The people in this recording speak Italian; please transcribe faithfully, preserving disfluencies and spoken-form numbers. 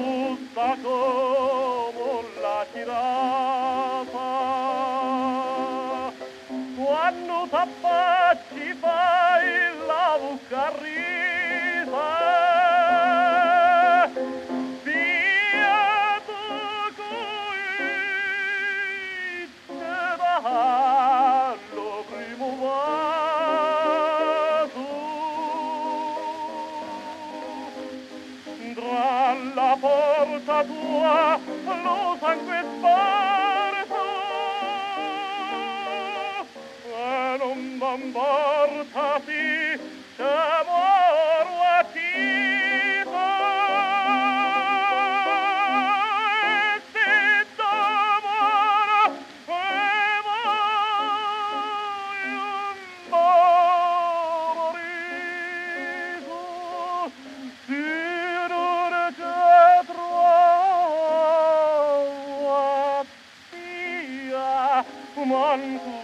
giusta come la giraffa. Quando t'abbacci fai la bocca risa, via tu qui te dallo primo vaso. Tra la porta tua lo sangue sparso e non m'importati se moro a tito e se t'amoro e voglio morire se non ti trovo via manco